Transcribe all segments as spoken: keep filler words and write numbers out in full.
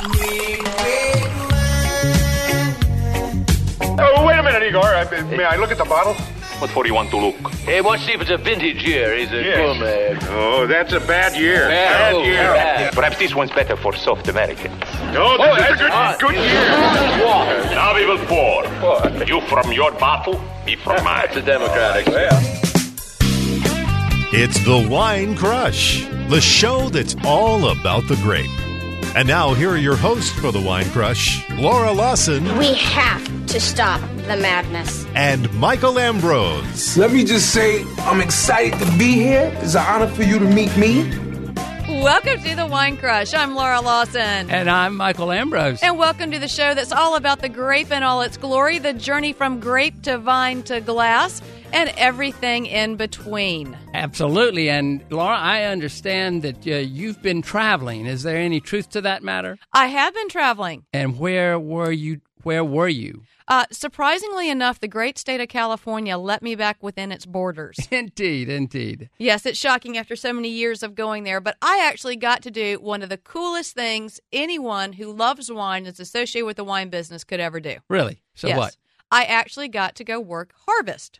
Oh, wait a minute, Igor. I, may I look at the bottle? What for you want to look? Hey, want to see if it's a vintage year. Is it Yes. gourmet? Oh, that's a bad year. Bad, Bad year. bad. Perhaps this one's better for soft Americans. No, this is a good, good year. Water. Now we will pour. You from your bottle, me from mine. That's a democratic. It's the Wine Crush, the show that's all about the grape. And now, here are your hosts for the Wine Crush, Laura Lawson. We have to stop the madness. And Michael Ambrose. Let me just say, I'm excited to be here. It's an honor for you to meet me. Welcome to the Wine Crush. I'm Laura Lawson. And I'm Michael Ambrose. And welcome to the show that's all about the grape in all its glory, the journey from grape to vine to glass, and everything in between. Absolutely. And Laura, I understand that uh, you've been traveling. Is there any truth to that matter? I have been traveling. And where were you? Where were you? Uh, surprisingly enough, the great state of California let me back within its borders. Indeed, indeed. Yes, it's shocking after so many years of going there, but I actually got to do one of the coolest things anyone who loves wine and is associated with the wine business could ever do. Really? So Yes. what? I actually got to go work harvest.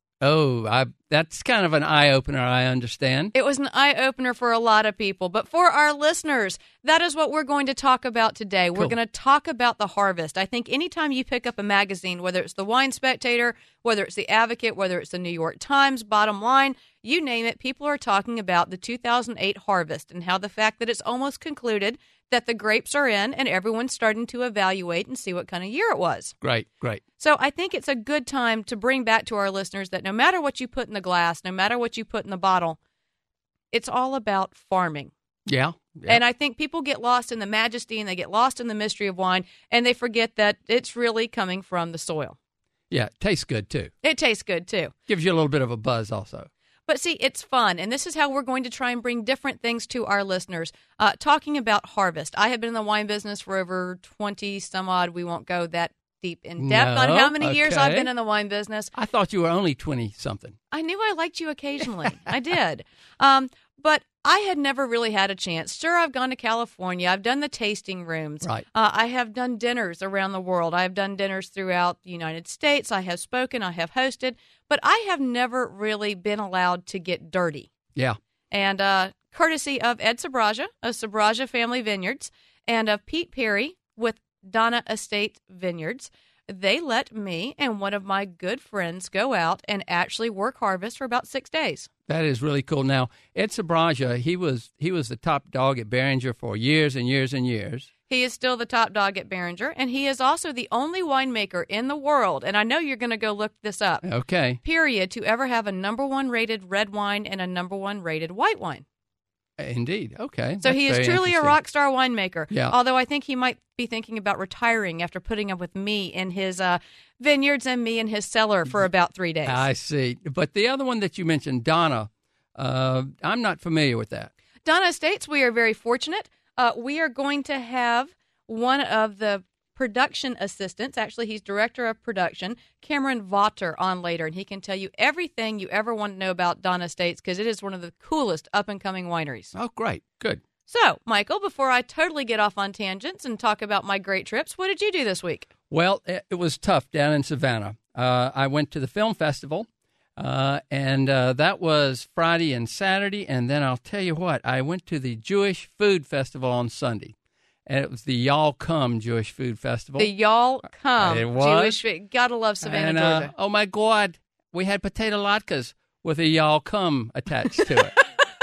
Oh, I, that's kind of an eye-opener, I understand. It was an eye-opener for a lot of people, but for our listeners, that is what we're going to talk about today. We're Cool. going to talk about the harvest. I think anytime you pick up a magazine, whether it's the Wine Spectator, whether it's the Advocate, whether it's the New York Times, Bottom Line, you name it, people are talking about the two thousand eight harvest and how the fact that it's almost concluded that the grapes are in and everyone's starting to evaluate and see what kind of year it was. Great, great. So I think it's a good time to bring back to our listeners that no matter what you put in the glass, no matter what you put in the bottle, it's all about farming. Yeah. yeah. And I think people get lost in the majesty and they get lost in the mystery of wine and they forget that it's really coming from the soil. Yeah, it tastes good, too. It tastes good, too. Gives you a little bit of a buzz also. But see, it's fun, and this is how we're going to try and bring different things to our listeners. Uh, talking about harvest, I have been in the wine business for over twenty some odd. We won't go that deep in depth No, on how many years okay. I've been in the wine business. I thought you were only twenty-something. I knew I liked you occasionally. I did. Um, but I had never really had a chance. Sure, I've gone to California. I've done the tasting rooms. Right. Uh, I have done dinners around the world. I have done dinners throughout the United States. I have spoken. I have hosted. But I have never really been allowed to get dirty. Yeah. And uh, courtesy of Ed Sabraja of Sabraja Family Vineyards and of Pete Perry with Donna Estate Vineyards, they let me and one of my good friends go out and actually work harvest for about six days. That is really cool. Now, Ed Sabraja, he was he was the top dog at Beringer for years and years and years. He is still the top dog at Beringer, and he is also the only winemaker in the world, and I know you're going to go look this up, Okay. period, to ever have a number one rated red wine and a number one rated white wine. Indeed. Okay. So That's he is very truly a interesting. rock star winemaker. Yeah. Although I think he might be thinking about retiring after putting up with me in his uh, vineyards and me in his cellar for about three days. I see. But the other one that you mentioned, Donna, uh, I'm not familiar with that. Donna Estates, we are very fortunate. Uh, we are going to have one of the production assistants, actually he's director of production, Cameron Vaughter, on later, and he can tell you everything you ever want to know about Donna Estates because it is one of the coolest up-and-coming wineries. Oh, great. Good. So, Michael, before I totally get off on tangents and talk about my great trips, what did you do this week? Well, it, it was tough down in Savannah. Uh, I went to the film festival, uh, and uh, that was Friday and Saturday, and then I'll tell you what, I went to the Jewish Food Festival on Sunday. And it was the Y'all Come Jewish Food Festival. The Y'all Come It was. Jewish food. Gotta love Savannah, and, uh, Georgia. oh, my God, we had potato latkes with a Y'all Come attached to it.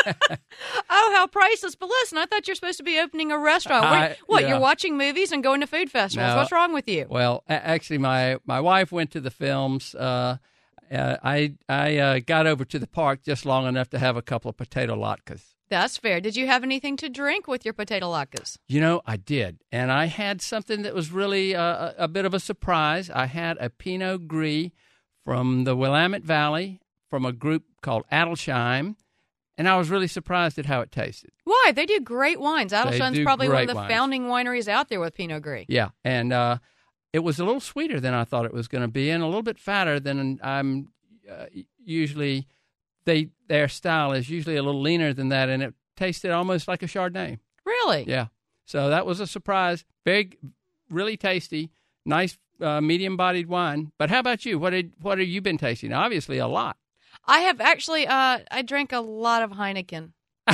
Oh, how priceless. But listen, I thought you were supposed to be opening a restaurant. I- What, what yeah. you're watching movies and going to food festivals. No. What's wrong with you? Well, a- actually, my, my wife went to the films. Uh, uh, I I uh, got over to the park just long enough to have a couple of potato latkes. That's fair. Did you have anything to drink with your potato latkes? You know, I did. And I had something that was really uh, a, a bit of a surprise. I had a Pinot Gris from the Willamette Valley from a group called Adelsheim. And I was really surprised at how it tasted. Why? They do great wines. Adelsheim's do probably one of great the wines. founding wineries out there with Pinot Gris. Yeah. And uh, it was a little sweeter than I thought it was going to be and a little bit fatter than I'm uh, usually... They Their style is usually a little leaner than that, and it tasted almost like a Chardonnay. Really? Yeah. So that was a surprise. Very, really tasty, nice uh, medium-bodied wine. But how about you? What did what have you been tasting? Obviously, a lot. I have actually. Uh, I drank a lot of Heineken.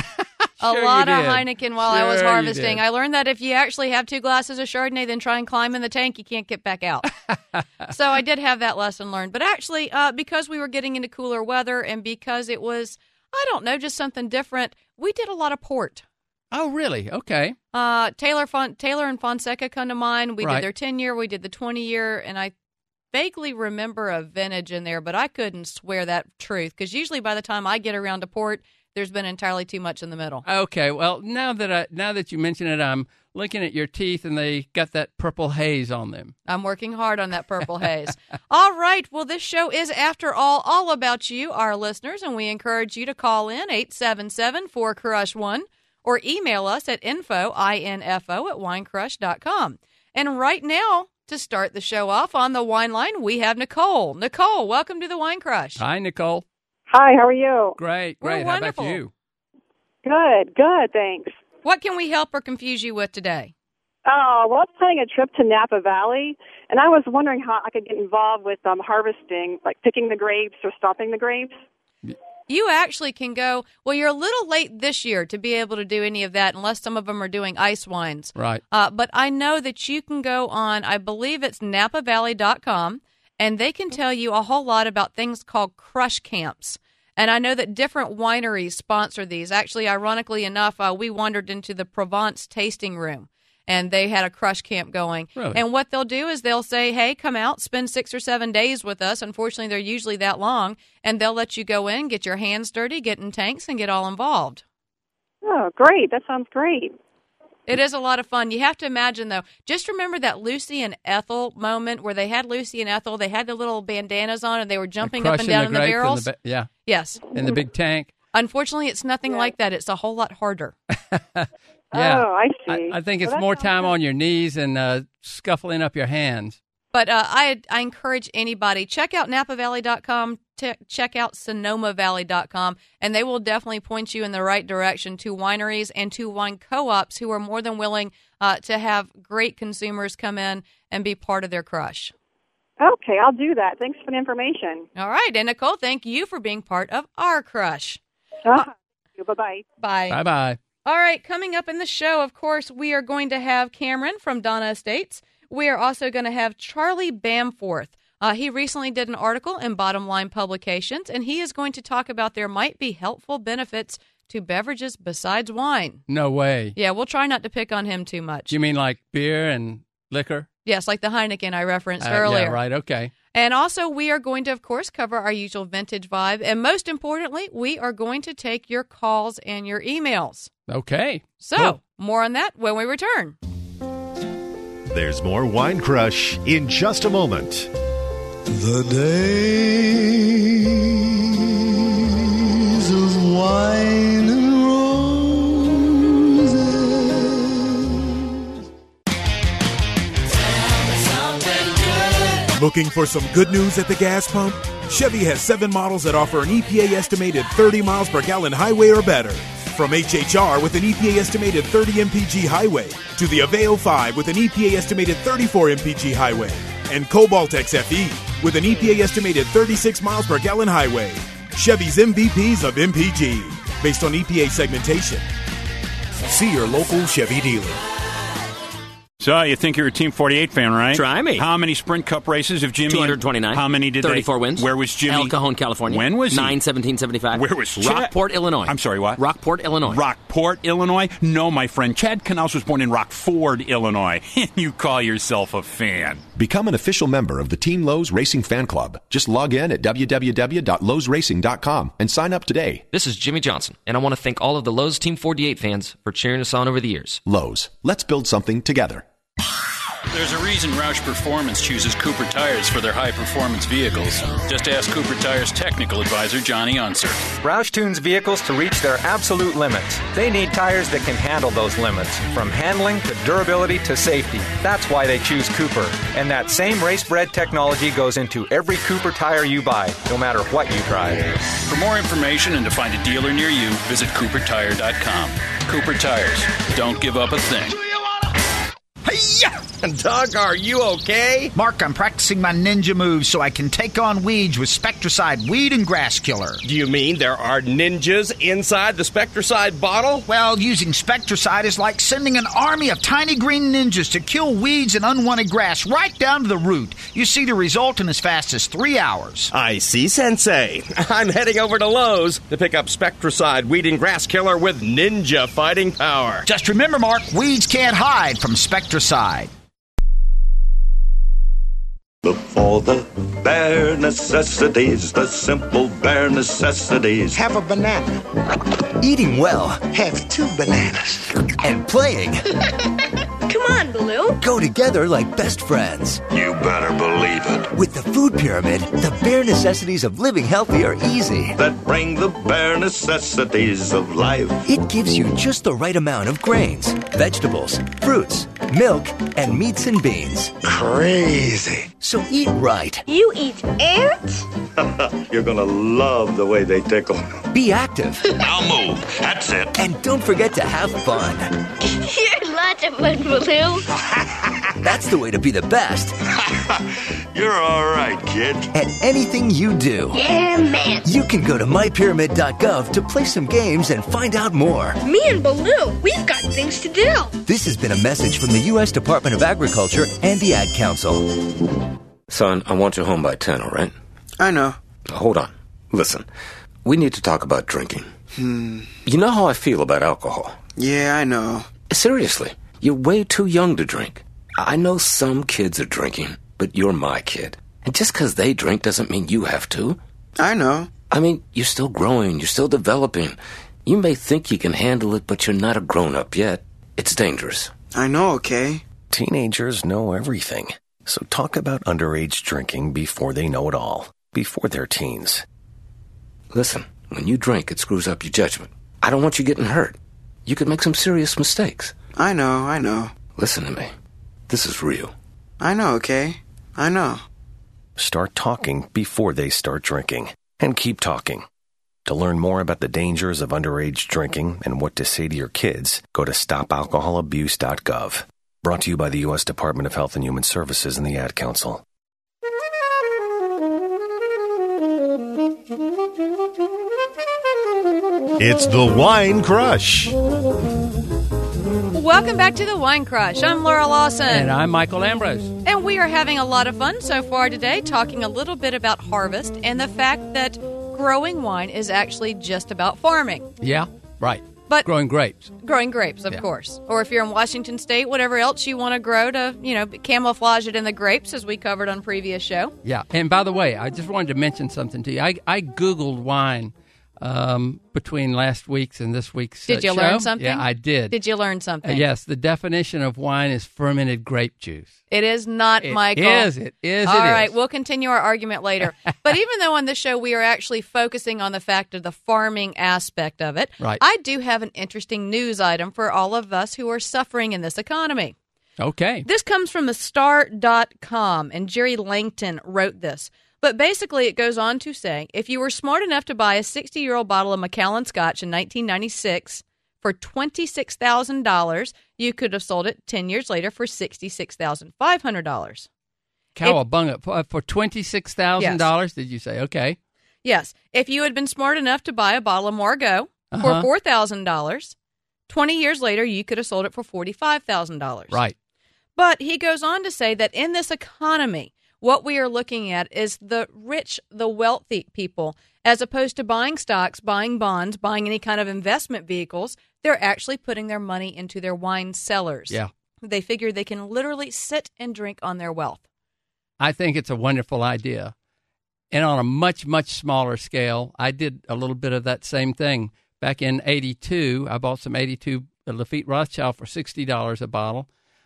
Sure a lot you of did. Heineken while Sure I was you harvesting. did. I learned that if you actually have two glasses of Chardonnay, then try and climb in the tank, you can't get back out. So I did have that lesson learned. But actually, uh, because we were getting into cooler weather and because it was, I don't know, just something different, we did a lot of port. Oh, really? Okay. Uh, Taylor Fon- Taylor and Fonseca come to mind. We Right. did their ten-year, we did the twenty-year, and I vaguely remember a vintage in there, but I couldn't swear that truth because usually by the time I get around to port, there's been entirely too much in the middle. Okay. Well, now that I now that you mention it, I'm looking at your teeth, and they got that purple haze on them. I'm working hard on that purple haze. All right. Well, this show is, after all, all about you, our listeners, and we encourage you to call in eight seven seven, four crush one or email us at info, I N F O, at winecrush dot com. And right now, to start the show off on the wine line, we have Nicole. Nicole, welcome to the Wine Crush. Hi, Nicole. Hi, how are you? Great, We're great. How about wonderful. you? Good, good, thanks. What can we help or confuse you with today? Oh, well, I was planning a trip to Napa Valley, and I was wondering how I could get involved with um, harvesting, like picking the grapes or stopping the grapes. You actually can go, well, you're a little late this year to be able to do any of that unless some of them are doing ice wines. Right. Uh, but I know that you can go on, I believe it's napa valley dot com, and they can tell you a whole lot about things called crush camps. And I know that different wineries sponsor these. Actually, ironically enough, uh, we wandered into the Provence tasting room, and they had a crush camp going. Really? And what they'll do is they'll say, hey, come out, spend six or seven days with us. Unfortunately, they're usually that long. And they'll let you go in, get your hands dirty, get in tanks, and get all involved. Oh, great. That sounds great. It is a lot of fun. You have to imagine, though, just remember that Lucy and Ethel moment where they had Lucy and Ethel. They had the little bandanas on, and they were jumping up and down in the grapes barrels. In the ba- yeah, Yes. in the big tank. Unfortunately, it's nothing Yeah. like that. It's a whole lot harder. Yeah. Oh, I see. I, I think Well, it's that more sounds time good. on your knees and uh, scuffling up your hands. But uh, I I encourage anybody, check out napa valley dot com, t- check out sonoma valley dot com, and they will definitely point you in the right direction to wineries and to wine co-ops who are more than willing uh, to have great consumers come in and be part of their crush. Okay, I'll do that. Thanks for the information. All right. And Nicole, thank you for being part of our crush. Uh, Bye-bye. Bye. Bye-bye. All right, coming up in the show, of course, we are going to have Cameron from Donna Estates. We are also going to have Charlie Bamforth. Uh, he recently did an article in Bottom Line Publications, and he is going to talk about there might be helpful benefits to beverages besides wine. No way. Yeah, we'll try not to pick on him too much. You mean like beer and liquor? Yes, like the Heineken I referenced Uh, earlier. Yeah, right. Okay. And also, we are going to, of course, cover our usual vintage vibe. And most importantly, we are going to take your calls and your emails. Okay. So, Cool. more on that when we return. There's more Wine Crush in just a moment. The days of wine and roses. Looking for some good news at the gas pump? Chevy has seven models that offer an E P A estimated thirty miles per gallon highway or better. From H H R with an E P A estimated thirty M P G highway to the Aveo five with an E P A estimated thirty-four M P G highway, and Cobalt X F E with an E P A estimated thirty-six miles per gallon highway. Chevy's M V Ps of M P G, based on E P A segmentation. See your local Chevy dealer. So, you think you're a Team forty-eight fan, right? Try me. How many Sprint Cup races have Jimmy... two hundred twenty-nine. How many did thirty-four they... wins. Where was Jimmy? El Cajon, California. When was he? nine seventeen seventy-five. Where was Chad? Rockport, Illinois. I'm sorry, what? Rockport, Illinois. Rockport, Illinois? No, my friend. Chad Knaus was born in Rockford, Illinois. You call yourself a fan. Become an official member of the Team Lowe's Racing Fan Club. Just log in at w w w dot lowe's racing dot com and sign up today. This is Jimmy Johnson, and I want to thank all of the Lowe's Team forty-eight fans for cheering us on over the years. Lowe's. Let's build something together. There's a reason Roush Performance chooses Cooper Tires for their high-performance vehicles. Just ask Cooper Tires' technical advisor, Johnny Unser. Roush tunes vehicles to reach their absolute limits. They need tires that can handle those limits, from handling to durability to safety. That's why they choose Cooper. And that same race-bred technology goes into every Cooper tire you buy, no matter what you drive. For more information and to find a dealer near you, visit cooper tire dot com. Cooper Tires. Don't give up a thing. Doug, are you okay? Mark, I'm practicing my ninja moves so I can take on weeds with Spectracide Weed and Grass Killer. Do you mean there are ninjas inside the Spectracide bottle? Well, using Spectracide is like sending an army of tiny green ninjas to kill weeds and unwanted grass right down to the root. You see the result in as fast as three hours. I see, Sensei. I'm heading over to Lowe's to pick up Spectracide Weed and Grass Killer with ninja fighting power. Just remember, Mark, weeds can't hide from Spectracide. Look for the bare necessities, the simple bare necessities. Have a banana. Eating well. Have two bananas. And playing. Come on, Baloo. Go together like best friends. You better believe it. With the food pyramid, the bare necessities of living healthy are easy. That bring the bare necessities of life. It gives you just the right amount of grains, vegetables, fruits, milk, and meats and beans. Crazy. So eat right. You eat ants? You're gonna love the way they tickle. Be active. Now move. That's it. And don't forget to have fun. You're lots of fun, Baloo. That's the way to be the best. You're all right, kid. At anything you do. Yeah, man. You can go to my pyramid dot gov to play some games and find out more. Me and Baloo, we've got things to do. This has been a message from the U S Department of Agriculture and the Ad Council. Son, I want you home by ten, all right? I know. Hold on. Listen, we need to talk about drinking. Hmm. You know how I feel about alcohol. Yeah, I know. Seriously, you're way too young to drink. I know some kids are drinking, but you're my kid. And just because they drink doesn't mean you have to. I know. I mean, you're still growing, you're still developing. You may think you can handle it, but you're not a grown-up yet. It's dangerous. I know, okay? Teenagers know everything. So talk about underage drinking before they know it all. Before they're teens. Listen, when you drink, it screws up your judgment. I don't want you getting hurt. You could make some serious mistakes. I know, I know. Listen to me. This is real. I know, okay? I know. Start talking before they start drinking. And keep talking. To learn more about the dangers of underage drinking and what to say to your kids, go to stop alcohol abuse dot gov. Brought to you by the U S Department of Health and Human Services and the Ad Council. It's the Wine Crush. Welcome back to the Wine Crush. I'm Laura Lawson. And I'm Michael Ambrose. And we are having a lot of fun so far today, talking a little bit about harvest and the fact that growing wine is actually just about farming. Yeah, right. But growing grapes. Growing grapes, of yeah. course. Or if you're in Washington State, whatever else you want to grow to, you know, camouflage it in the grapes, as we covered on previous show. Yeah. And by the way, I just wanted to mention something to you. I, I Googled wine um, between last week's and this week's uh, Did you show. learn something? Yeah, I did. Did you learn something? Uh, yes. The definition of wine is fermented grape juice. It is not, it Michael. Is, it is. All it right, is. we'll continue our argument later. But even though on this show we are actually focusing on the fact of the farming aspect of it, right. I do have an interesting news item for all of us who are suffering in this economy. Okay. This comes from the star dot com, and Jerry Langton wrote this. But basically it goes on to say, if you were smart enough to buy a sixty-year-old bottle of Macallan Scotch in nineteen ninety-six for twenty-six thousand dollars, you could have sold it ten years later for sixty-six thousand five hundred dollars. Cowabunga, for, for twenty-six thousand dollars, yes. Did you say? Okay. Yes. If you had been smart enough to buy a bottle of Margaux uh-huh. for four thousand dollars, twenty years later, you could have sold it for forty-five thousand dollars. Right. But he goes on to say that in this economy, what we are looking at is the rich, the wealthy people, as opposed to buying stocks, buying bonds, buying any kind of investment vehicles. They're actually putting their money into their wine cellars. Yeah. They figure they can literally sit and drink on their wealth. I think it's a wonderful idea. And on a much, much smaller scale, I did a little bit of that same thing. Back in eighty-two, I bought some eighty-two Lafite Rothschild for sixty dollars a bottle.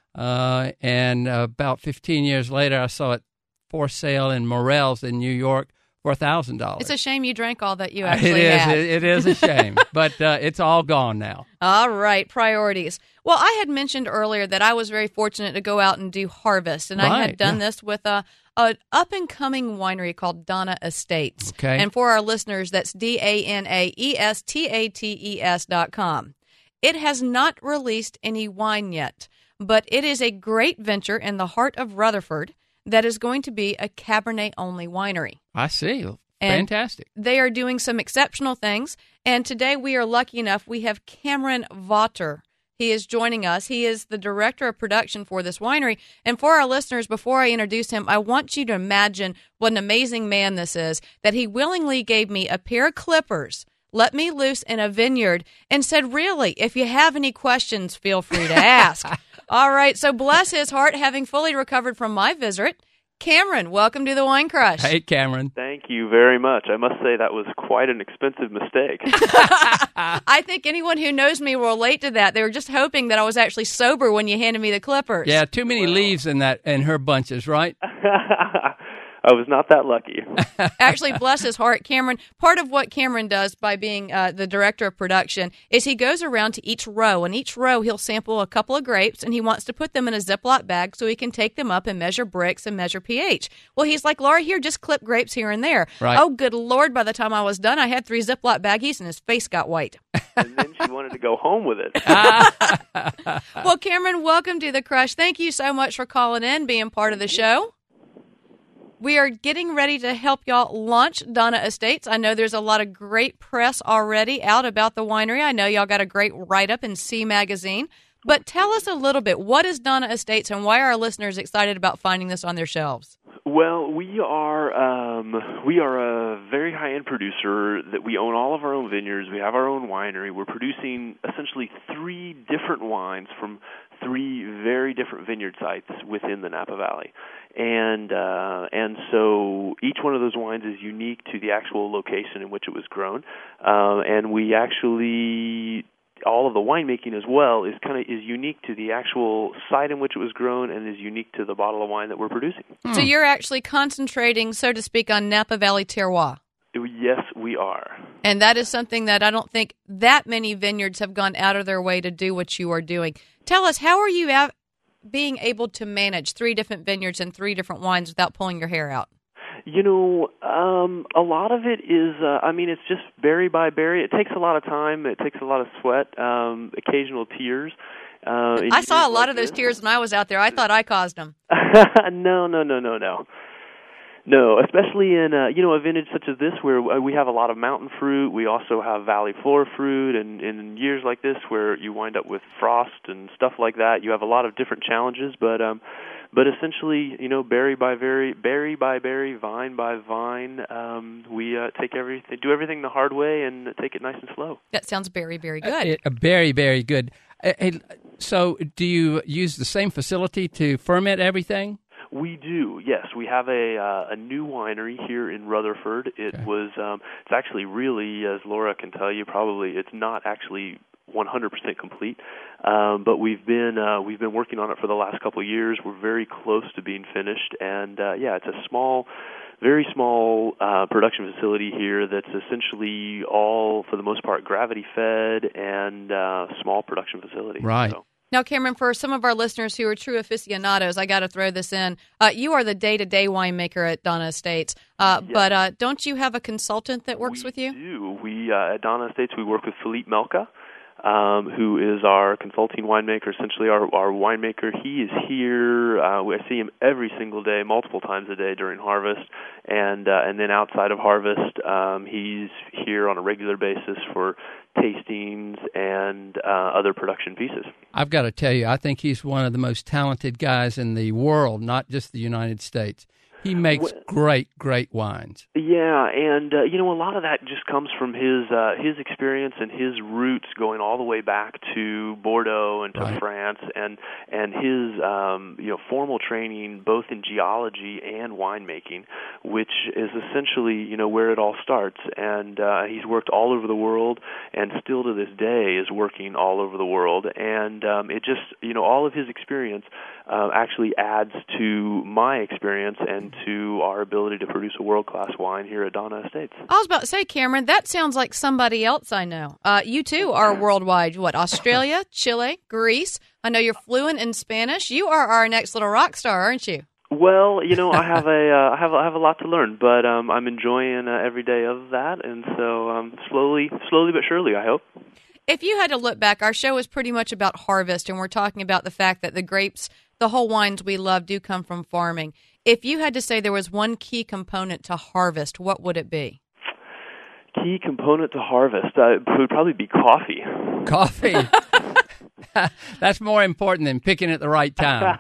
Uh, and uh, about fifteen years later, I saw it for sale in Morel's in New York for one thousand dollars. It's a shame you drank all that you actually it is, had. It, it is a shame, but uh, it's all gone now. All right, priorities. Well, I had mentioned earlier that I was very fortunate to go out and do harvest, and right, I had done yeah. this with a an up-and-coming winery called Dana Estates. Okay. And for our listeners, that's D A N A E S T A T E S dot com. It has not released any wine yet, but it is a great venture in the heart of Rutherford that is going to be a Cabernet-only winery. I see. And Fantastic. they are doing some exceptional things. And today we are lucky enough, we have Cameron Vaughter. He is joining us. He is the director of production for this winery. And for our listeners, before I introduce him, I want you to imagine what an amazing man this is, that he willingly gave me a pair of clippers, let me loose in a vineyard, and said, really, if you have any questions, feel free to ask. All right, so bless his heart, having fully recovered from my visit, Cameron, welcome to the Wine Crush. Hey, Cameron. Thank you very much. I must say that was quite an expensive mistake. I think anyone who knows me will relate to that. They were just hoping that I was actually sober when you handed me the clippers. Yeah, too many well. leaves in that in her bunches, right? I was not that lucky. Actually, bless his heart, Cameron, part of what Cameron does by being uh, the director of production is he goes around to each row, and each row he'll sample a couple of grapes, and he wants to put them in a Ziploc bag so he can take them up and measure Brix and measure pH. Well, he's like, Laura, here, just clip grapes here and there. Right. Oh, good Lord, by the time I was done, I had three Ziploc baggies, and his face got white. And then she wanted to go home with it. Well, Cameron, welcome to The Crush. Thank you so much for calling in, being part of the show. We are getting ready to help y'all launch Donna Estates. I know there's a lot of great press already out about the winery. I know y'all got a great write-up in C Magazine. But tell us a little bit, what is Donna Estates and why are our listeners excited about finding this on their shelves? Well, we are um, we are a very high-end producer that we own all of our own vineyards. We have our own winery. We're producing essentially three different wines from three very different vineyard sites within the Napa Valley. And uh, and so each one of those wines is unique to the actual location in which it was grown. Uh, and we actually, all of the winemaking as well is kind of is unique to the actual site in which it was grown and is unique to the bottle of wine that we're producing. So you're actually concentrating, so to speak, on Napa Valley terroir. Yes, we are. And that is something that I don't think that many vineyards have gone out of their way to do what you are doing. Tell us, how are you out being able to manage three different vineyards and three different wines without pulling your hair out? You know, um, a lot of it is, uh, I mean, it's just berry by berry. It takes a lot of time. It takes a lot of sweat, um, occasional tears. Uh, I saw a lot like of those this. tears when I was out there. I thought I caused them. no, no, no, no, no. No, especially in, uh, you know, a vintage such as this where we have a lot of mountain fruit. We also have valley floor fruit, and in years like this where you wind up with frost and stuff like that, you have a lot of different challenges. But um, but essentially, you know, berry by berry, berry by berry, vine by vine, um, we uh, take everything, do everything the hard way and take it nice and slow. That sounds very, very good. Uh, it, uh, very, very good. Uh, hey, so do you use the same facility to ferment everything? We do, yes. We have a uh, a new winery here in Rutherford. It Okay. was um, it's actually really, as Laura can tell you, probably it's not actually one hundred percent complete, um, but we've been uh, we've been working on it for the last couple of years. We're very close to being finished, and uh, yeah, it's a small, very small uh, production facility here that's essentially all, for the most part, gravity fed and uh, small production facility. Right. So. Now, Cameron, for some of our listeners who are true aficionados, I got to throw this in. Uh, you are the day-to-day winemaker at Donna Estates, uh, Yes. but uh, don't you have a consultant that works we with you? do. We uh, at Donna Estates, we work with Philippe Melka, um, who is our consulting winemaker, essentially our, our winemaker. He is here. Uh, I see him every single day, multiple times a day during harvest, and uh, and then outside of harvest, um, he's here on a regular basis for tastings and uh, other production pieces. I've got to tell you, I think he's one of the most talented guys in the world, not just the United States. He makes Well, great, great wines. Yeah, and uh, you know, a lot of that just comes from his uh, his experience and his roots going all the way back to Bordeaux and to Right. France, and and his um, you know formal training both in geology and winemaking, which is essentially you know where it all starts. And uh, he's worked all over the world, and still to this day is working all over the world. And um, it just you know all of his experience uh, actually adds to my experience and to our ability to produce a world-class wine here at Donna Estates. I was about to say, Cameron, that sounds like somebody else I know. Uh, you, too, are worldwide. What, Australia, Chile, Greece? I know you're fluent in Spanish. You are our next little rock star, aren't you? Well, you know, I have a uh, I have I have a lot to learn, but um, I'm enjoying uh, every day of that, and so um, slowly, slowly but surely, I hope. If you had to look back, our show is pretty much about harvest, and we're talking about the fact that the grapes, the whole wines we love, do come from farming. If you had to say there was one key component to harvest, what would it be? Key component to harvest uh, would probably be coffee. Coffee. That's more important than picking at the right time.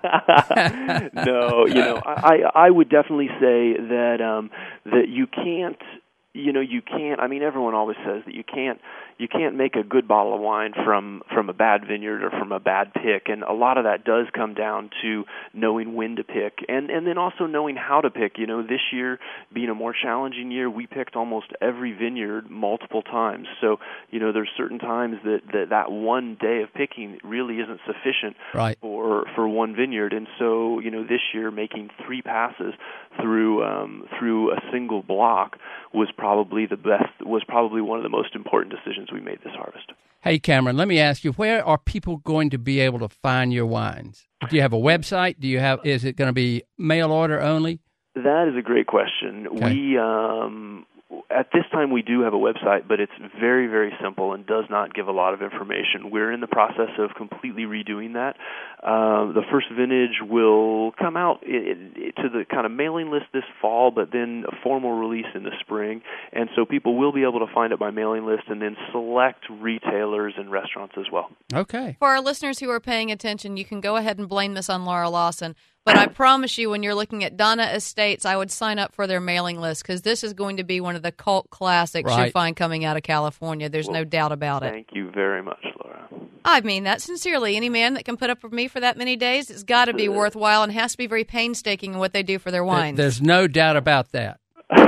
No, you know, I, I would definitely say that um, that you can't, you know, you can't. I mean, everyone always says that you can't. You can't make a good bottle of wine from, from a bad vineyard or from a bad pick, and a lot of that does come down to knowing when to pick, and, and then also knowing how to pick. You know, this year being a more challenging year, we picked almost every vineyard multiple times. So, you know, there's certain times that that, that one day of picking really isn't sufficient right. for for one vineyard, and so, you know, this year making three passes through um, through a single block was probably the best. Was probably one of the most important decisions we made this harvest. Hey, Cameron, let me ask you, where are people going to be able to find your wines? Do you have a website? Do you have? Is it going to be mail order only? That is a great question. Okay. We um, at this time we do have a website, but it's very, very simple and does not give a lot of information. We're in the process of completely redoing that. Uh, the first vintage will come out in, in, to the kind of mailing list this fall, but then a formal release in the spring. And so people will be able to find it by mailing list and then select retailers and restaurants as well. Okay. For our listeners who are paying attention, you can go ahead and blame this on Laura Lawson. But I promise you, when you're looking at Donna Estates, I would sign up for their mailing list because this is going to be one of the cult classics Right. you find coming out of California. There's Well, no doubt about it. Thank you very much, Laura. I mean that sincerely. Any man that can put up with me for that many days, it's got to be worthwhile and has to be very painstaking in what they do for their wines. There's no doubt about that.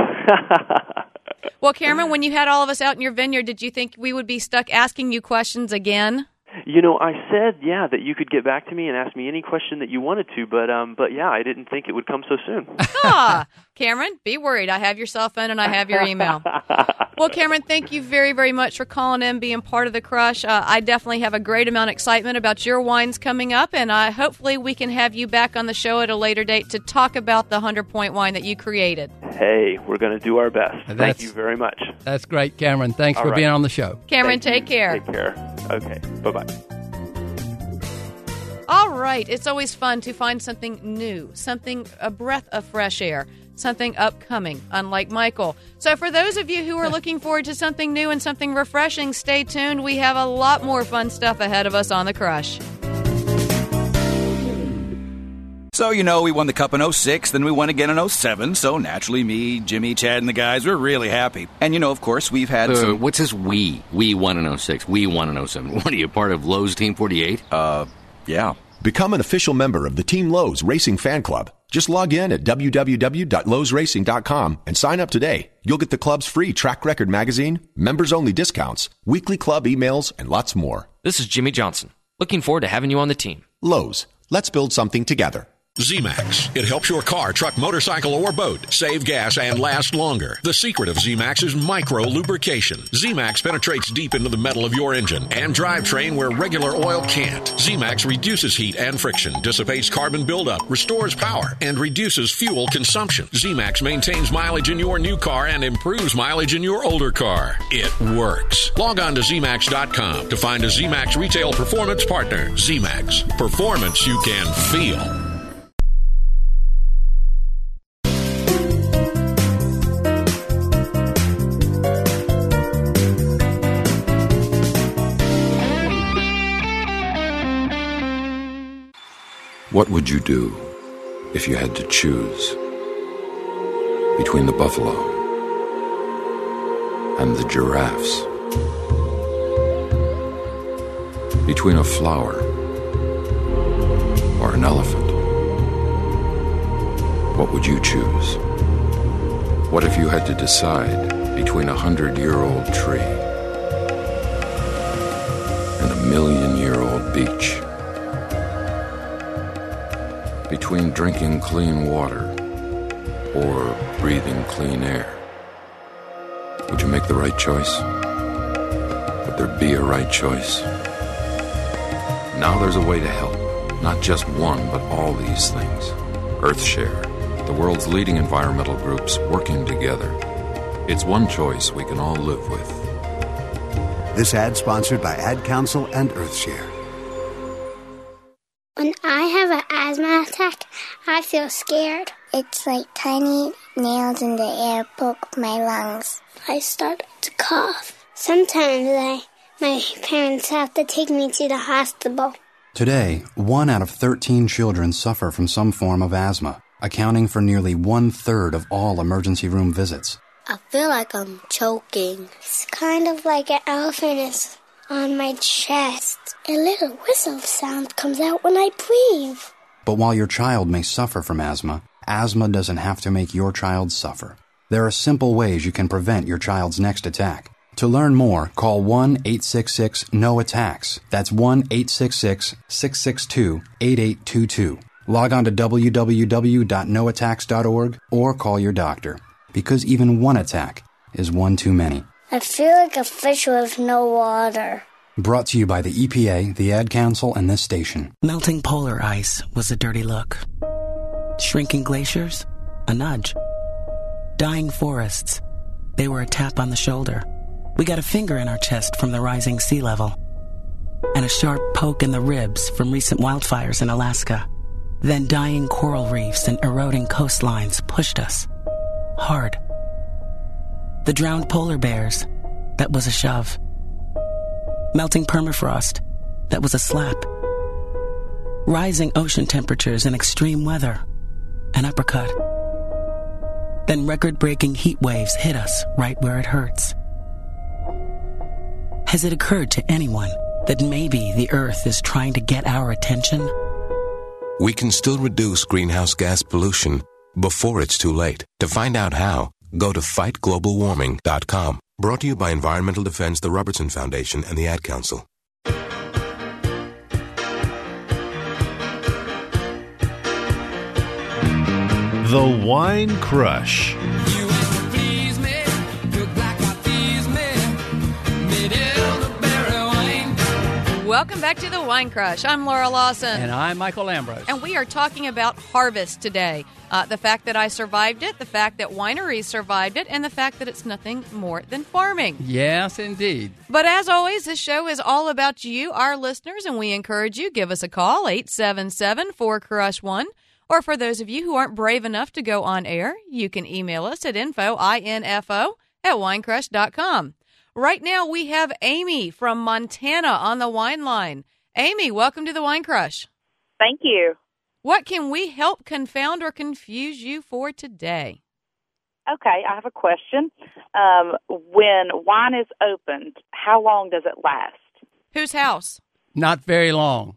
Well, Cameron, when you had all of us out in your vineyard, did you think we would be stuck asking you questions again? You know, I said, yeah, that you could get back to me and ask me any question that you wanted to, but um, but yeah, I didn't think it would come so soon. Ah, Cameron, be worried. I have your cell phone and I have your email. Well, Cameron, thank you very, very much for calling in, being part of the Crush. Uh, I definitely have a great amount of excitement about your wines coming up, and uh, hopefully we can have you back on the show at a later date to talk about the hundred point wine that you created. Hey, we're going to do our best. That's- Thank you very much. That's great, Cameron. Thanks All for right. being on the show. Cameron, Thank take you. care. Take care. Okay, bye-bye. All right. It's always fun to find something new, something, a breath of fresh air, something upcoming, unlike Michael. So for those of you who are looking forward to something new and something refreshing, stay tuned. We have a lot more fun stuff ahead of us on The Crush. So, you know, we won the Cup in oh six, then we won again in oh seven, so naturally me, Jimmy, Chad, and the guys were really happy. And, you know, of course, we've had Uh, some... What's this we? We won in oh six. We won in oh seven. What are you, part of Lowe's Team forty-eight? Uh, yeah. Become an official member of the Team Lowe's Racing Fan Club. Just log in at w w w dot lowes racing dot com and sign up today. You'll get the club's free Track Record magazine, members-only discounts, weekly club emails, and lots more. This is Jimmy Johnson. Looking forward to having you on the team. Lowe's. Let's build something together. Z-Max. It helps your car, truck, motorcycle, or boat save gas and last longer. The secret of Z-Max is micro-lubrication. Z-Max penetrates deep into the metal of your engine and drivetrain where regular oil can't. Z-Max reduces heat and friction, dissipates carbon buildup, restores power, and reduces fuel consumption. Z-Max maintains mileage in your new car and improves mileage in your older car. It works. Log on to Z max dot com to find a Z-Max retail performance partner. Z-Max. Performance you can feel. What would you do if you had to choose between the buffalo and the giraffes? Between a flower or an elephant? What would you choose? What if you had to decide between a hundred-year-old tree and a million-year-old beach? Between drinking clean water or breathing clean air? Would you make the right choice? Would there be a right choice? Now there's a way to help. Not just one, but all these things. EarthShare, the world's leading environmental groups working together. It's one choice we can all live with. This ad sponsored by Ad Council and Earthshare. When I have an asthma attack, I feel scared. It's like tiny nails in the air poke my lungs. I start to cough. Sometimes I, my parents have to take me to the hospital. Today, one out of thirteen children suffer from some form of asthma, accounting for nearly one-third of all emergency room visits. I feel like I'm choking. It's kind of like an elephant is on my chest. A little whistle sound comes out when I breathe. But while your child may suffer from asthma, asthma doesn't have to make your child suffer. There are simple ways you can prevent your child's next attack. To learn more, call one eight six six N O attacks. That's one eight six six, six six two, eight eight two two. Log on to w w w dot no attacks dot org or call your doctor, because even one attack is one too many. I feel like a fish with no water. Brought to you by the E P A, the Ad Council, and this station. Melting polar ice was a dirty look. Shrinking glaciers, a nudge. Dying forests, they were a tap on the shoulder. We got a finger in our chest from the rising sea level, and a sharp poke in the ribs from recent wildfires in Alaska. Then dying coral reefs and eroding coastlines pushed us hard. The drowned polar bears, that was a shove. Melting permafrost, that was a slap. Rising ocean temperatures and extreme weather, an uppercut. Then record-breaking heat waves hit us right where it hurts. Has it occurred to anyone that maybe the Earth is trying to get our attention? We can still reduce greenhouse gas pollution before it's too late. To find out how, go to fight global warming dot com. Brought to you by Environmental Defense, the Robertson Foundation, and the Ad Council. The Wine Crush. Welcome back to the Wine Crush. I'm Laura Lawson. And I'm Michael Ambrose. And we are talking about harvest today. Uh, the fact that I survived it, the fact that wineries survived it, and the fact that it's nothing more than farming. Yes, indeed. But as always, this show is all about you, our listeners, and we encourage you, give us a call, eight seven seven, four C R U S H one. Or for those of you who aren't brave enough to go on air, you can email us at info, I N F O, at winecrush dot com. Right now, we have Amy from Montana on the wine line. Amy, welcome to the Wine Crush. Thank you. What can we help confound or confuse you for today? Okay, I have a question. Um, when wine is opened, how long does it last? Whose house? Not very long.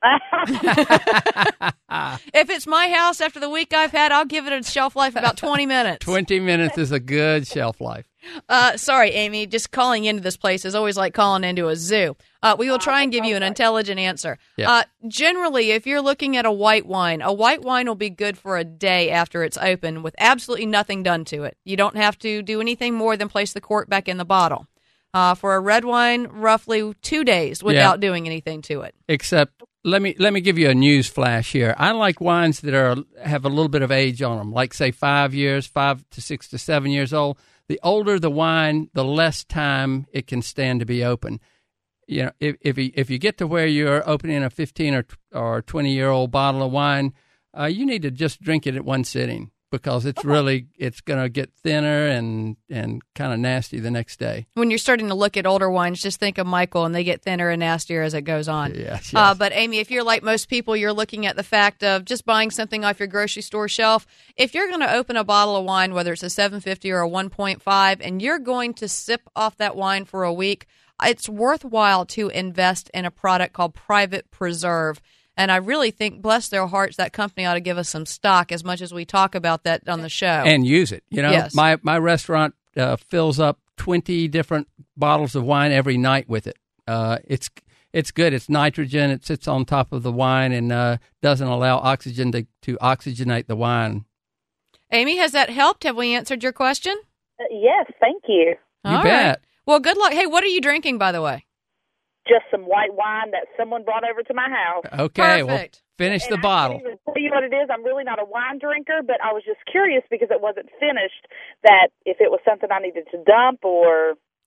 If it's my house after the week I've had, I'll give it a shelf life about twenty minutes. twenty minutes is a good shelf life. Uh, sorry, Amy, just calling into this place is always like calling into a zoo. Uh, we will try and give you an intelligent answer. Yeah. Uh, generally, if you're looking at a white wine, a white wine will be good for a day after it's open with absolutely nothing done to it. You don't have to do anything more than place the cork back in the bottle. Uh, for a red wine, roughly two days without Yeah. doing anything to it. Except, let me let me give you a news flash here. I like wines that are have a little bit of age on them, like say five years, five to six to seven years old. The older the wine, the less time it can stand to be open. You know, if if you, if you get to where you're opening a fifteen or or twenty year old bottle of wine, uh, you need to just drink it at one sitting, because it's really it's going to get thinner and and kind of nasty the next day. When you're starting to look at older wines, just think of Michael, and they get thinner and nastier as it goes on. Yes, yes. Uh, but, Amy, if you're like most people, you're looking at the fact of just buying something off your grocery store shelf. If you're going to open a bottle of wine, whether it's a seven fifty or a one point five, and you're going to sip off that wine for a week, it's worthwhile to invest in a product called Private Preserve. And I really think, bless their hearts, that company ought to give us some stock as much as we talk about that on the show. And use it. You know, Yes. my, my restaurant uh, fills up twenty different bottles of wine every night with it. Uh, it's it's good. It's nitrogen. It sits on top of the wine and uh, doesn't allow oxygen to, to oxygenate the wine. Amy, has that helped? Have we answered your question? Uh, yes, thank you. You All bet. right. Well, good luck. Hey, what are you drinking, by the way? Just some white wine that someone brought over to my house. Okay, Perfect. well, finish the And bottle. I can't even tell you what it is. I'm really not a wine drinker, but I was just curious because it wasn't finished, that if it was something I needed to dump or...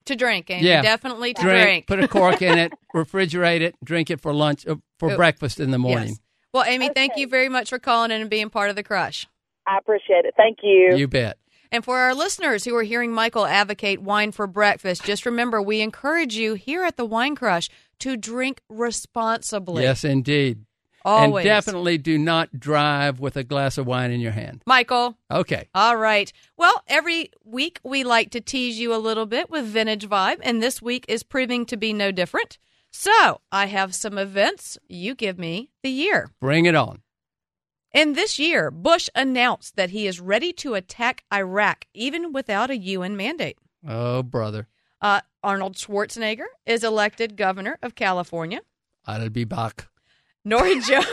To drink, Amy. Yeah. Definitely to drink, drink. Put a cork in it, refrigerate it, drink it for lunch, uh, for Oh, breakfast in the morning. Yes. Well, Amy, thank you very much for calling in and being part of the Crush. I appreciate it. Thank you. You bet. And for our listeners who are hearing Michael advocate wine for breakfast, just remember we encourage you here at the Wine Crush to drink responsibly. Yes, indeed. Always. And definitely do not drive with a glass of wine in your hand. Michael. Okay. All right. Well, every week we like to tease you a little bit with Vintage Vibe, and this week is proving to be no different. So I have some events. You give me the year. Bring it on. In this year, Bush announced that he is ready to attack Iraq, even without a U N mandate. Oh, brother. Uh, Arnold Schwarzenegger is elected governor of California. I'll be back. Nora Jones.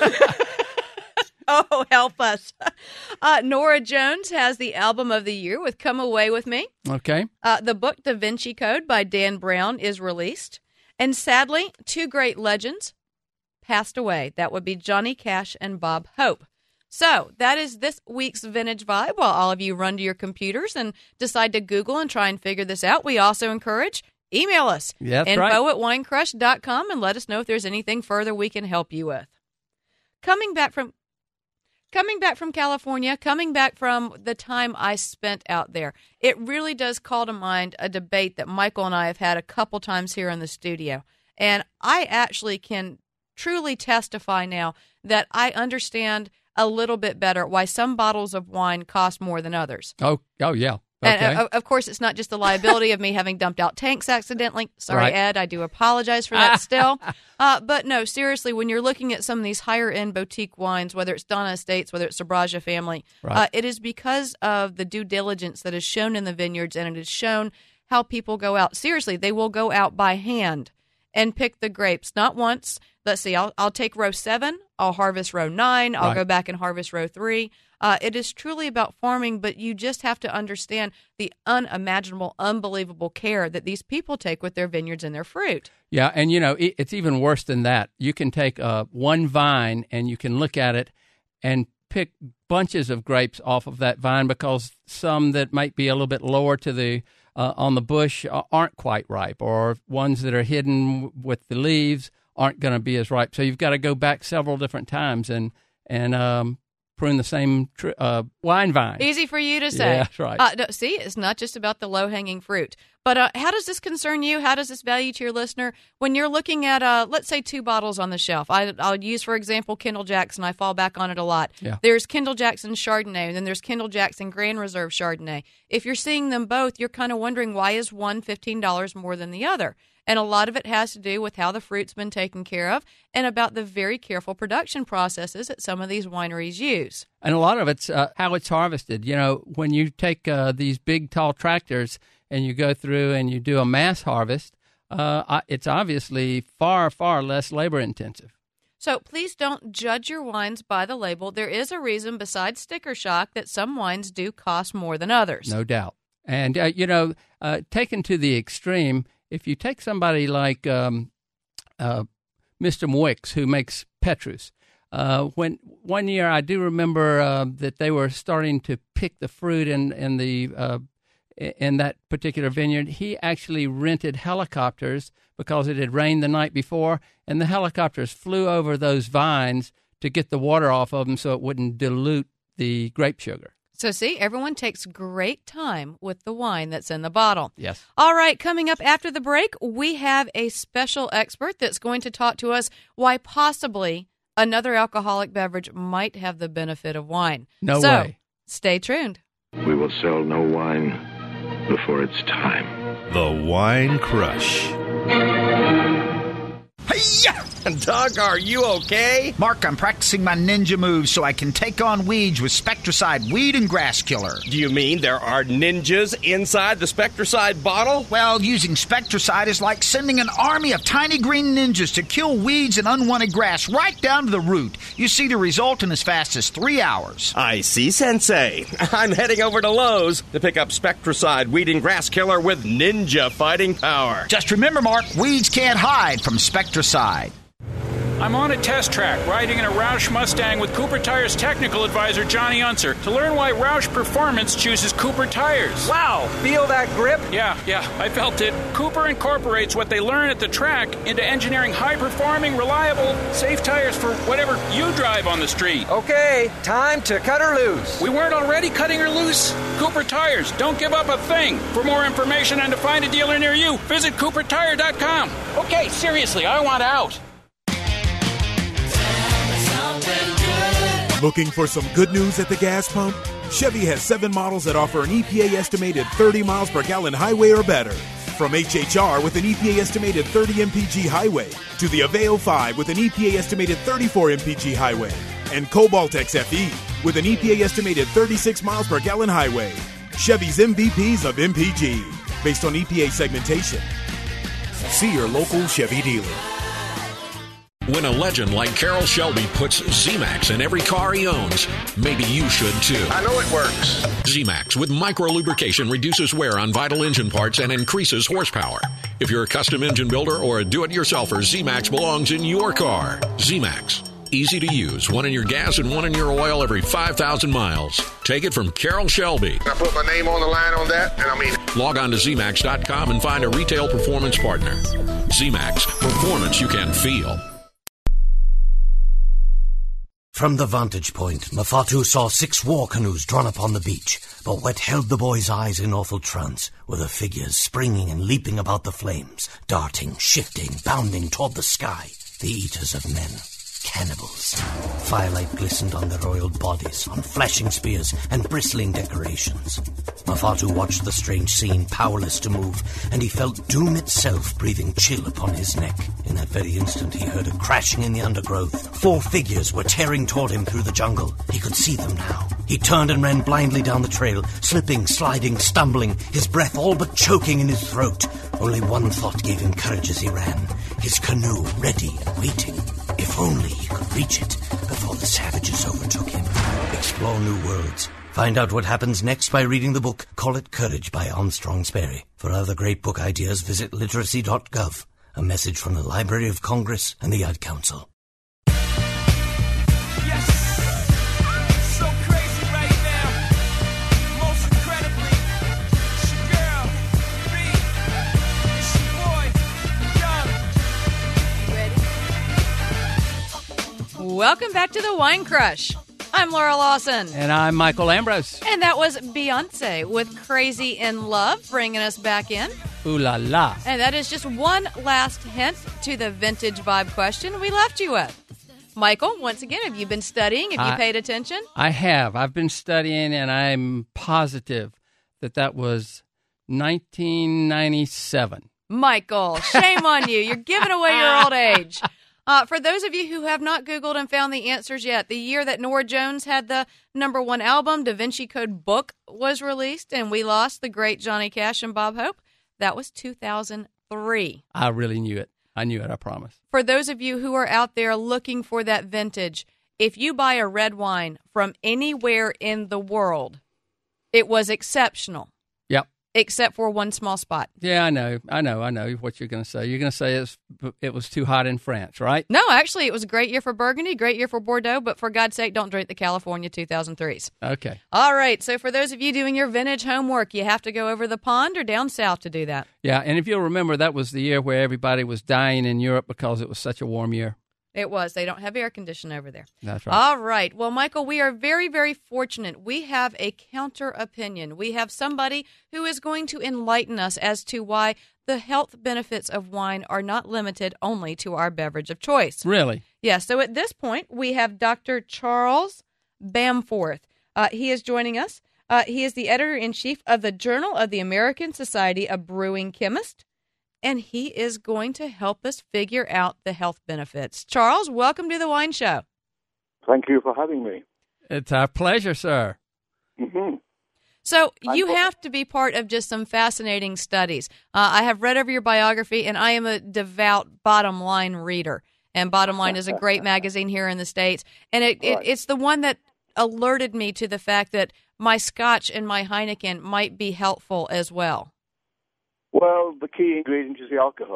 Oh, help us. Uh, Nora Jones has the album of the year with Come Away With Me. Okay. Uh, the book Da Vinci Code by Dan Brown is released. And sadly, two great legends passed away. That would be Johnny Cash and Bob Hope. So that is this week's Vintage Vibe. While all of you run to your computers and decide to Google and try and figure this out, we also encourage email us. That's info right. at winecrush dot com and let us know if there's anything further we can help you with. Coming back from coming back from California, coming back from the time I spent out there, it really does call to mind a debate that Michael and I have had a couple times here in the studio. And I actually can truly testify now that I understand a little bit better why some bottles of wine cost more than others. Oh, oh yeah. Okay. And, uh, of course, it's not just the liability of me having dumped out tanks accidentally. Sorry, Right. Ed, I do apologize for that still. Uh, but no, seriously, when you're looking at some of these higher-end boutique wines, whether it's Donna Estates, whether it's Sabraja family, Right. uh, it is because of the due diligence that is shown in the vineyards, and it is shown how people go out. Seriously, they will go out by hand and pick the grapes, not once. Let's see, I'll, I'll take row seven, I'll harvest row nine, I'll Right. go back and harvest row three. Uh, it is truly about farming, but you just have to understand the unimaginable, unbelievable care that these people take with their vineyards and their fruit. Yeah, and you know, it, it's even worse than that. You can take uh, one vine and you can look at it and pick bunches of grapes off of that vine because some that might be a little bit lower to the uh, on the bush aren't quite ripe, or ones that are hidden with the leaves aren't going to be as ripe. So you've got to go back several different times and and um, prune the same tr- uh, wine vine. Easy for you to say. Yeah, that's right. Uh, no, see, it's not just about the low-hanging fruit. But uh, how does this concern you? How does this value to your listener? When you're looking at, uh, let's say, two bottles on the shelf. I, I'll use, for example, Kendall Jackson. I fall back on it a lot. Yeah. There's Kendall Jackson Chardonnay, and then there's Kendall Jackson Grand Reserve Chardonnay. If you're seeing them both, you're kind of wondering, why is one fifteen dollars more than the other? And a lot of it has to do with how the fruit's been taken care of and about the very careful production processes that some of these wineries use. And a lot of it's uh, how it's harvested. You know, when you take uh, these big, tall tractors and you go through and you do a mass harvest, uh, it's obviously far, far less labor intensive. So please don't judge your wines by the label. There is a reason, besides sticker shock, that some wines do cost more than others. No doubt. And, uh, you know, uh, taken to the extreme, if you take somebody like um, uh, Mister Mwix, who makes Petrus, uh, when one year I do remember uh, that they were starting to pick the fruit in, in the uh, in that particular vineyard, he actually rented helicopters because it had rained the night before, and the helicopters flew over those vines to get the water off of them so it wouldn't dilute the grape sugar. So see, everyone takes great time with the wine that's in the bottle. Yes. All right, coming up after the break, we have a special expert that's going to talk to us why possibly another alcoholic beverage might have the benefit of wine. No so, way. Stay tuned. We will sell no wine before it's time. The Wine Crush. Hey-ya! Doug, are you okay? Mark, I'm practicing my ninja moves so I can take on weeds with Spectracide Weed and Grass Killer. Do you mean there are ninjas inside the Spectracide bottle? Well, using Spectracide is like sending an army of tiny green ninjas to kill weeds and unwanted grass right down to the root. You see the result in as fast as three hours. I see, Sensei. I'm heading over to Lowe's to pick up Spectracide Weed and Grass Killer with ninja fighting power. Just remember, Mark, weeds can't hide from Spectracide. I'm on a test track, riding in a Roush Mustang with Cooper Tires technical advisor Johnny Unser to learn why Roush Performance chooses Cooper Tires. Wow, feel that grip? Yeah, yeah, I felt it. Cooper incorporates what they learn at the track into engineering high-performing, reliable, safe tires for whatever you drive on the street. Okay, time to cut her loose. We weren't already cutting her loose? Cooper Tires, don't give up a thing. For more information and to find a dealer near you, visit cooper tire dot com. Okay, seriously, I want out. Looking for some good news at the gas pump? Chevy has seven models that offer an E P A estimated thirty miles per gallon highway or better. From H H R with an E P A estimated thirty M P G highway to the Aveo five with an E P A estimated thirty-four M P G highway and Cobalt X F E with an E P A estimated thirty-six miles per gallon highway. Chevy's M V Ps of M P G based on E P A segmentation. See your local Chevy dealer. When a legend like Carroll Shelby puts Z-Max in every car he owns, maybe you should too. I know it works. Z-Max with micro-lubrication reduces wear on vital engine parts and increases horsepower. If you're a custom engine builder or a do-it-yourselfer, Z-Max belongs in your car. Z-Max. Easy to use. One in your gas and one in your oil every five thousand miles. Take it from Carroll Shelby. I put my name on the line on that, and I mean... Log on to Z max dot com and find a retail performance partner. Z-Max. Performance you can feel. From the vantage point, Mafatu saw six war canoes drawn upon the beach, but what held the boy's eyes in awful trance were the figures springing and leaping about the flames, darting, shifting, bounding toward the sky, the eaters of men. Cannibals. Firelight glistened on their oiled bodies, on flashing spears and bristling decorations. Mafatu watched the strange scene, powerless to move, and he felt doom itself breathing chill upon his neck. In that very instant, he heard a crashing in the undergrowth. Four figures were tearing toward him through the jungle. He could see them now. He turned and ran blindly down the trail, slipping, sliding, stumbling, his breath all but choking in his throat. Only one thought gave him courage as he ran. His canoe ready and waiting. If only he could reach it before the savages overtook him. Explore new worlds. Find out what happens next by reading the book Call It Courage by Armstrong Sperry. For other great book ideas, visit literacy dot gov. A message from the Library of Congress and the Ad Council. Welcome back to the Wine Crush. I'm Laura Lawson. And I'm Michael Ambrose. And that was Beyonce with Crazy in Love, bringing us back in. Ooh la la. And that is just one last hint to the vintage vibe question we left you with. Michael, once again, have you been studying? Have you I, paid attention? I have. I've been studying, and I'm positive that that was nineteen ninety-seven. Michael, shame on you. You're giving away your old age. Uh, for those of you who have not Googled and found the answers yet, the year that Norah Jones had the number one album, Da Vinci Code book, was released, and we lost the great Johnny Cash and Bob Hope. That was two thousand three. I really knew it. I knew it, I promise. For those of you who are out there looking for that vintage, if you buy a red wine from anywhere in the world, it was exceptional. Yep. Except for one small spot. Yeah, I know. I know. I know what you're going to say. You're going to say it's, it was too hot in France, right? No, actually, it was a great year for Burgundy, great year for Bordeaux, but for God's sake, don't drink the California two thousand threes. Okay. All right. So for those of you doing your vintage homework, you have to go over the pond or down south to do that. Yeah, and if you'll remember, that was the year where everybody was dying in Europe because it was such a warm year. It was. They don't have air conditioning over there. That's right. All right. Well, Michael, we are very, very fortunate. We have a counter opinion. We have somebody who is going to enlighten us as to why the health benefits of wine are not limited only to our beverage of choice. Really? Yeah. So at this point, we have Doctor Charles Bamforth. Uh, he is joining us. Uh, he is the editor-in-chief of the Journal of the American Society of Brewing Chemists. And he is going to help us figure out the health benefits. Charles, welcome to the Wine Show. Thank you for having me. It's our pleasure, sir. Mm-hmm. So you have to be part of just some fascinating studies. Uh, I have read over your biography, and I am a devout Bottom Line reader. And Bottom Line is a great magazine here in the States. And it, right. it, it's the one that alerted me to the fact that my Scotch and my Heineken might be helpful as well. Well, the key ingredient is the alcohol.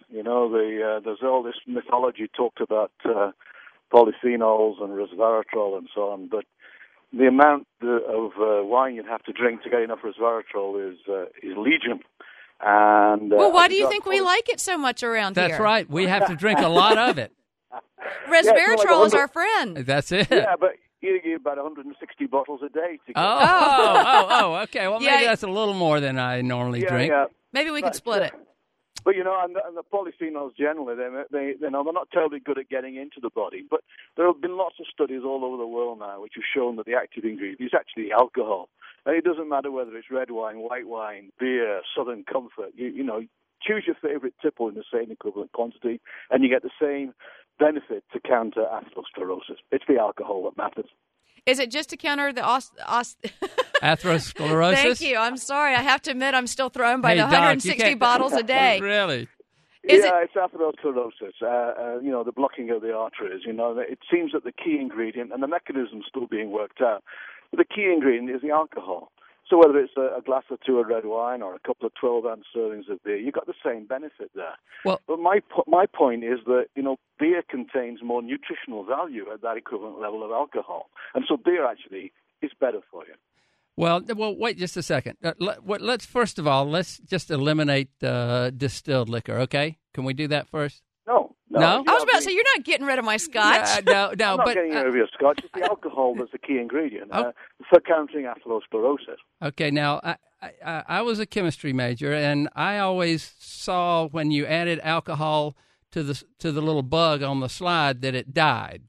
You know, the uh, there's all this mythology talked about uh, polyphenols and resveratrol and so on, but the amount of uh, wine you'd have to drink to get enough resveratrol is uh, is legion. And uh, well, why do you think we like it so much around That's here? That's right. We have to drink a lot of it. Resveratrol yeah, like is our friend. That's it. Yeah, but you get about one hundred sixty bottles a day. To get oh, oh, oh, oh, okay. Well, yeah, maybe that's a little more than I normally yeah, drink. Yeah. Maybe we could split it. But, you know, and the, and the polyphenols generally, they, they, you know, they're not terribly good at getting into the body. But there have been lots of studies all over the world now which have shown that the active ingredient is actually alcohol. And it doesn't matter whether it's red wine, white wine, beer, Southern Comfort. You, you know, choose your favorite tipple in the same equivalent quantity, and you get the same benefit to counter atherosclerosis. It's the alcohol that matters. Is it just to counter the os- os- atherosclerosis? Thank you. I'm sorry. I have to admit I'm still thrown by hey, the Doc, one hundred sixty bottles a day. Really? Is yeah, it... it's atherosclerosis, uh, uh, you know, the blocking of the arteries. You know, it seems that the key ingredient, and the mechanism is still being worked out, but the key ingredient is the alcohol. So whether it's a, a glass or two of red wine or a couple of twelve-ounce servings of beer, you've got the same benefit there. Well, but my my point is that, you know, beer contains more nutritional value at that equivalent level of alcohol. And so beer actually is better for you. Well, well, wait just a second. Uh, let, let's, first of all, let's just eliminate uh, distilled liquor, okay? Can we do that first? No. No? no? I was about to say, you're not getting rid of my scotch. Uh, no, no. I'm not but, getting rid uh, of your scotch. It's the alcohol that's the key ingredient oh. uh, for countering atherosclerosis. Okay, now, I, I, I was a chemistry major, and I always saw when you added alcohol to the to the little bug on the slide that it died.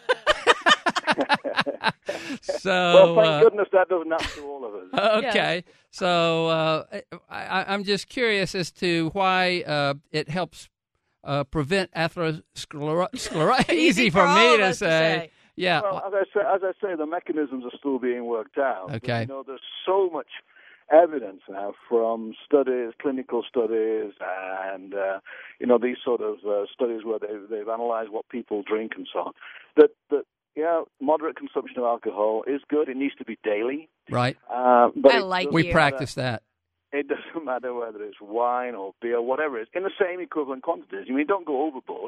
so, well, thank uh, goodness that doesn't happen to all of us. Okay, yeah. so uh, I, I'm just curious as to why uh, it helps uh, prevent atherosclerosis. Easy for, for me to say. to say. Yeah. Well, as I say, as I say, the mechanisms are still being worked out. Okay. But, you know, there's so much evidence now from studies, clinical studies, and uh, you know these sort of uh, studies where they've, they've analyzed what people drink and so on. That that yeah, moderate consumption of alcohol is good. It needs to be daily. Right. Uh, but I like we you. practice that. It doesn't matter whether it's wine or beer, whatever it is, in the same equivalent quantities. I mean, don't go overboard.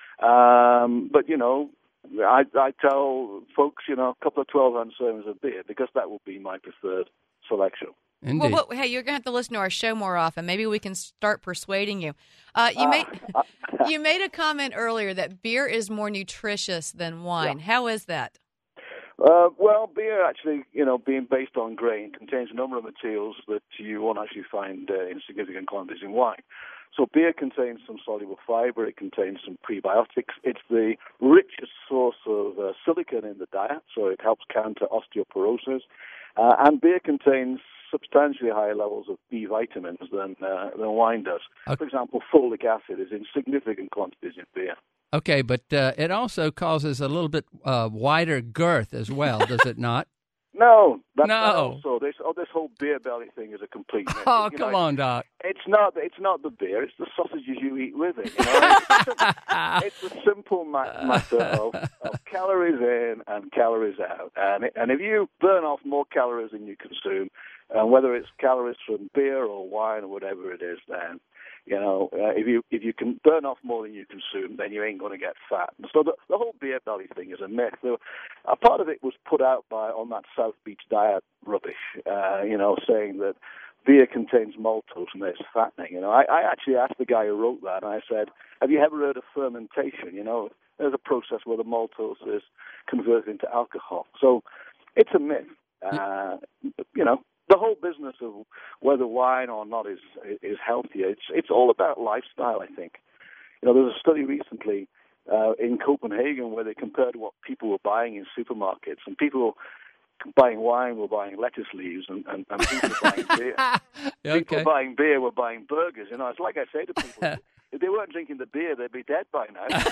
Um, but you know. I, I tell folks, you know, a couple of twelve-ounce servings of beer because that would be my preferred selection. Indeed. Well, well, hey, you're going to have to listen to our show more often. Maybe we can start persuading you. Uh, you, uh, made, uh, you made a comment earlier that beer is more nutritious than wine. Yeah. How is that? Uh, well, beer actually, you know, being based on grain, contains a number of materials that you won't actually find uh, in significant quantities in wine. So beer contains some soluble fiber, it contains some prebiotics. It's the richest source of uh, silicon in the diet, so it helps counter osteoporosis. Uh, and beer contains substantially higher levels of B vitamins than uh, than wine does. Okay. For example, folic acid is in significant quantities in beer. Okay, but uh, it also causes a little bit uh, wider girth as well, does it not? No, that's no. Not also this. Oh, this whole beer belly thing is a complete myth. Oh, you come know, on, Doc. It's not. It's not the beer. It's the sausages you eat with it. You know? it's, it's a simple ma- matter of, of calories in and calories out. And it, and if you burn off more calories than you consume, uh, whether it's calories from beer or wine or whatever it is, then you know uh, if you if you can burn off more than you consume, then you ain't going to get fat. And so the, the whole beer belly thing is a myth. So, a part of it was put out by on that South Beach diet rubbish, uh, you know, saying that beer contains maltose and there's fattening. You know, I, I actually asked the guy who wrote that, and I said, "Have you ever heard of fermentation? You know, there's a process where the maltose is converted into alcohol." So, it's a myth. Uh, you know. The whole business of whether wine or not is is healthier, it's it's all about lifestyle, I think. You know, there was a study recently uh, in Copenhagen where they compared what people were buying in supermarkets, and people buying wine were buying lettuce leaves, and, and, and people buying beer. Okay. People buying beer were buying burgers. You know, it's like I say to people, if they weren't drinking the beer, they'd be dead by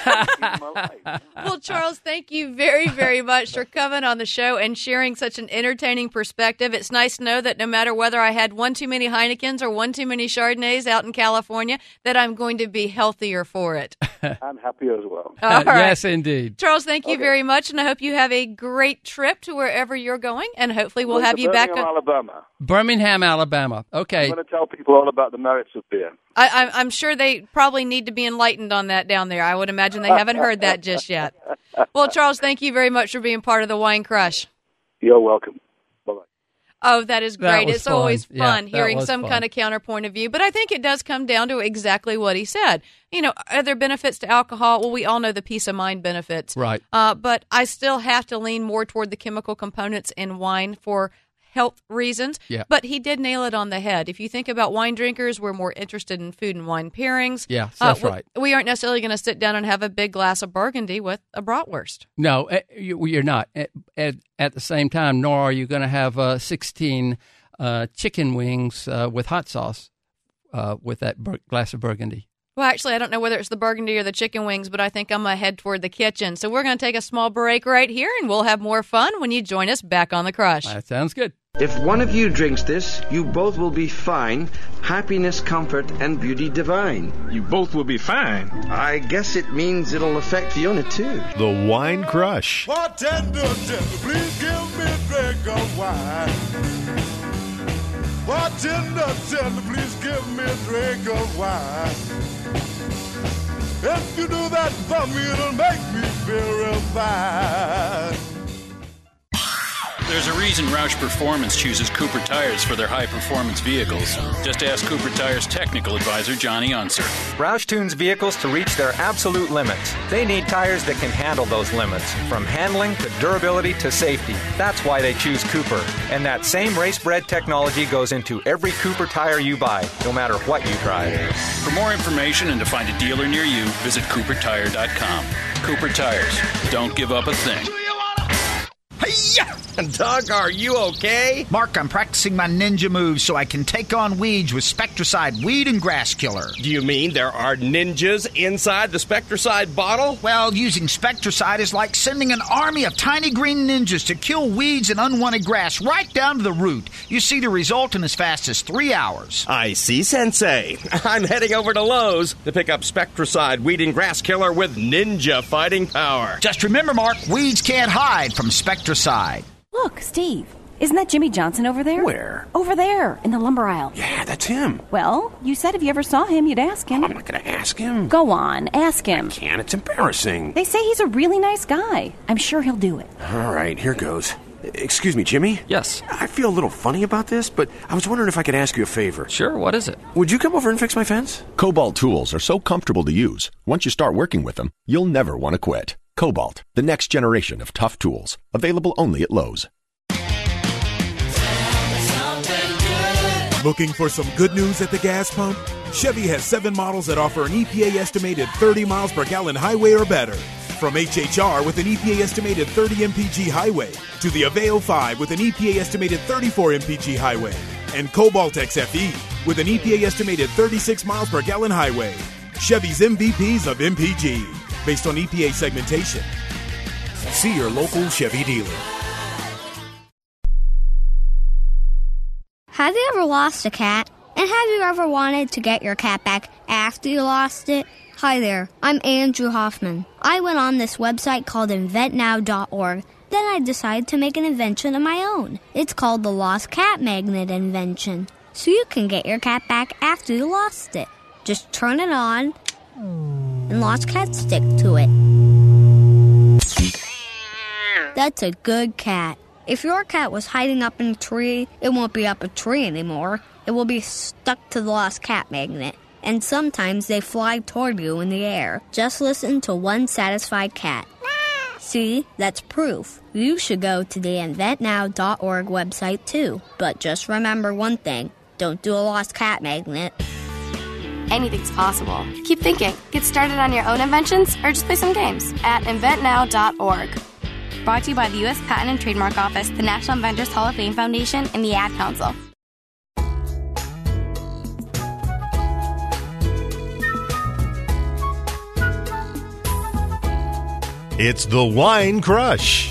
now. Well, Charles, thank you very, very much for coming on the show and sharing such an entertaining perspective. It's nice to know that no matter whether I had one too many Heinekens or one too many Chardonnays out in California, that I'm going to be healthier for it. I'm happy as well. All right. Yes, indeed. Charles, thank you okay. very much, and I hope you have a great trip to wherever you're going, and hopefully we'll Going have to you back. Birmingham, on- Alabama. Birmingham, Alabama. Okay. I'm going to tell people all about the merits of beer. I, I'm sure they probably probably need to be enlightened on that down there. I would imagine they haven't heard that just yet. Well, Charles, thank you very much for being part of the Wine Crush. You're welcome. Bye-bye. Oh, that is great. That it's fun. always Yeah, fun that hearing was some fun. kind of counterpoint of view. But I think it does come down to exactly what he said. You know, are there benefits to alcohol? Well, we all know the peace of mind benefits. Right. Uh, but I still have to lean more toward the chemical components in wine for health reasons. Yeah. But he did nail it on the head. If you think about wine drinkers, we're more interested in food and wine pairings. Yeah, that's uh, right. We, we aren't necessarily going to sit down and have a big glass of Burgundy with a bratwurst. No, eh, you- you're not. At, at, at the same time, nor are you going to have uh, sixteen uh, chicken wings uh, with hot sauce uh, with that bur- glass of Burgundy. Well, actually, I don't know whether it's the Burgundy or the chicken wings, but I think I'm going to head toward the kitchen. So we're going to take a small break right here, and we'll have more fun when you join us back on The Crush. That sounds good. If one of you drinks this, you both will be fine. Happiness, comfort, and beauty divine. You both will be fine. I guess it means it'll affect Fiona, too. The Wine Crush. Bartender, tender, please give me a drink of wine. Bartender, tender, please give me a drink of wine. If you do that for me, it'll make me feel real fine. There's a reason Roush Performance chooses Cooper Tires for their high-performance vehicles. Just ask Cooper Tires' technical advisor, Johnny Unser. Roush tunes vehicles to reach their absolute limits. They need tires that can handle those limits, from handling to durability to safety. That's why they choose Cooper. And that same race-bred technology goes into every Cooper tire you buy, no matter what you drive. For more information and to find a dealer near you, visit Cooper Tire dot com. Cooper Tires. Don't give up a thing. Hey-ya! Doug, are you okay? Mark, I'm practicing my ninja moves so I can take on weeds with Spectracide Weed and Grass Killer. Do you mean there are ninjas inside the Spectracide bottle? Well, using Spectracide is like sending an army of tiny green ninjas to kill weeds and unwanted grass right down to the root. You see the result in as fast as three hours. I see, Sensei. I'm heading over to Lowe's to pick up Spectracide Weed and Grass Killer with ninja fighting power. Just remember, Mark, weeds can't hide from Spectracide. Look, Steve, isn't that Jimmy Johnson over there? Where? Over there, in the lumber aisle. Yeah, that's him. Well, you said if you ever saw him, you'd ask him. I'm not going to ask him. Go on, ask him. I can't. It's embarrassing. They say he's a really nice guy. I'm sure he'll do it. All right, here goes. Excuse me, Jimmy? Yes. I feel a little funny about this, but I was wondering if I could ask you a favor. Sure, what is it? Would you come over and fix my fence? Cobalt tools are so comfortable to use. Once you start working with them, you'll never want to quit. Cobalt, the next generation of tough tools. Available only at Lowe's. Looking for some good news at the gas pump? Chevy has seven models that offer an E P A estimated thirty miles per gallon highway or better. From H H R with an E P A estimated thirty M P G highway to the Aveo five with an E P A estimated thirty-four M P G highway and Cobalt X F E with an E P A estimated thirty-six miles per gallon highway. Chevy's M V Ps of M P G based on E P A segmentation. See your local Chevy dealer. Have you ever lost a cat? And have you ever wanted to get your cat back after you lost it? Hi there, I'm Andrew Hoffman. I went on this website called invent now dot org. Then I decided to make an invention of my own. It's called the Lost Cat Magnet Invention. So you can get your cat back after you lost it. Just turn it on, and lost cats stick to it. That's a good cat. If your cat was hiding up in a tree, it won't be up a tree anymore. It will be stuck to the lost cat magnet. And sometimes they fly toward you in the air. Just listen to one satisfied cat. See, that's proof. You should go to the invent now dot org website too. But just remember one thing. Don't do a lost cat magnet. Anything's possible. Keep thinking. Get started on your own inventions or just play some games at invent now dot org. Brought to you by the U S Patent and Trademark Office, the National Inventors Hall of Fame Foundation, and the Ad Council. It's the Wine Crush.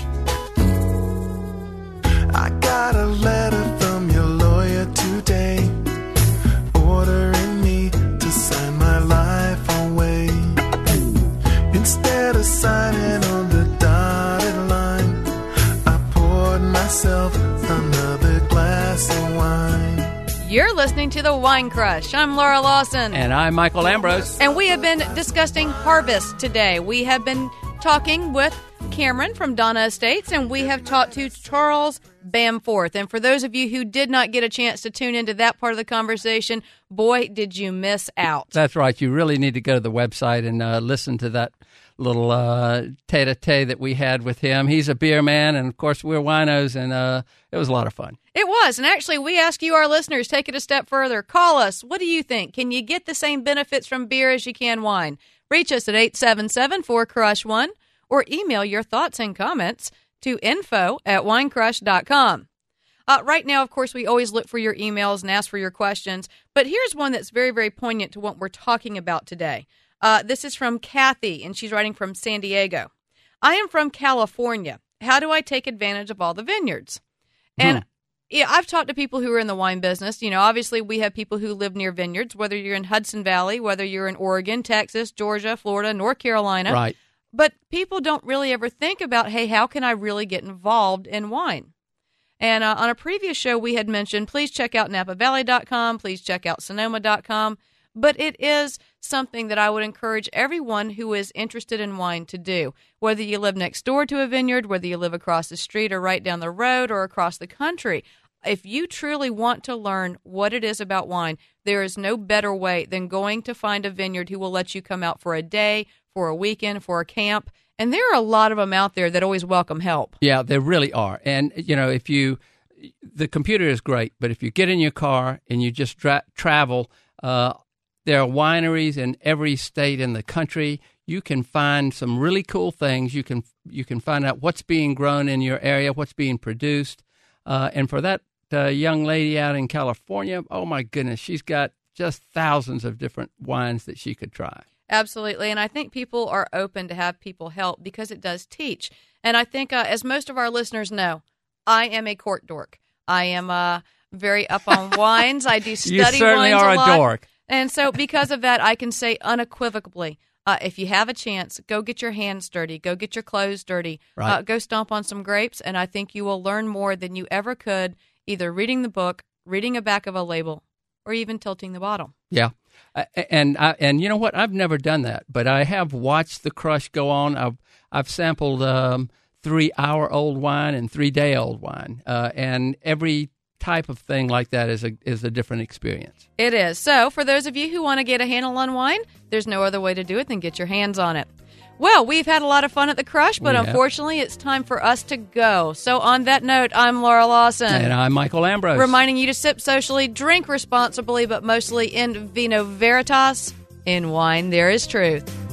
I got a letter from your lawyer today, ordering me to sign my life away. Instead of signing on the dotted line, I poured myself another glass of wine. You're listening to The Wine Crush. I'm Laura Lawson. And I'm Michael Ambrose. And we have been discussing harvest today. We have been talking with Cameron from Donna Estates, and we have talked to Charles Bamforth. And for those of you who did not get a chance to tune into that part of the conversation, boy, did you miss out. That's right. You really need to go to the website and uh, listen to that little uh, tete-a-tete that we had with him. He's a beer man, and of course we're winos, and uh, it was a lot of fun. It was, and actually we ask you, our listeners, take it a step further. Call us. What do you think? Can you get the same benefits from beer as you can wine? Reach us at eight seven seven, four crush one, or email your thoughts and comments to info at winecrush dot com. Uh, right now, of course, we always look for your emails and ask for your questions, but here's one that's very, very poignant to what we're talking about today. Uh, this is from Kathy, and she's writing from San Diego. I am from California. How do I take advantage of all the vineyards? And Hmm. yeah, I've talked to people who are in the wine business. You know, obviously we have people who live near vineyards, whether you're in Hudson Valley, whether you're in Oregon, Texas, Georgia, Florida, North Carolina. Right. But people don't really ever think about, hey, how can I really get involved in wine? And uh, on a previous show, we had mentioned, please check out napa valley dot com, please check out sonoma dot com. But it is something that I would encourage everyone who is interested in wine to do, whether you live next door to a vineyard, whether you live across the street or right down the road or across the country. If you truly want to learn what it is about wine, there is no better way than going to find a vineyard who will let you come out for a day, for a weekend, for a camp. And there are a lot of them out there that always welcome help. Yeah, there really are. And, you know, if you, the computer is great, but if you get in your car and you just dra- travel, uh, there are wineries in every state in the country. You can find some really cool things. You can you can find out what's being grown in your area, what's being produced. Uh, and for that uh, young lady out in California, oh, my goodness, she's got just thousands of different wines that she could try. Absolutely. And I think people are open to have people help because it does teach. And I think, uh, as most of our listeners know, I am a court dork. I am uh, very up on wines. I do study you certainly wines are a a lot. dork. And so because of that, I can say unequivocally, uh, if you have a chance, go get your hands dirty, go get your clothes dirty, Right. uh, go stomp on some grapes, and I think you will learn more than you ever could either reading the book, reading a back of a label, or even tilting the bottle. Yeah. Uh, and I, and you know what? I've never done that, but I have watched the crush go on. I've, I've sampled um, three-hour-old wine and three-day-old wine, uh, and every type of thing like that is a is a different experience. It is. So for those of you who want to get a handle on wine, there's no other way to do it than get your hands on it. Well, we've had a lot of fun at the Crush, but We have. unfortunately it's time for us to go. So on that note, I'm Laura Lawson. And I'm Michael Ambrose. Reminding you to sip socially, drink responsibly, but mostly in vino veritas. In wine, there is truth.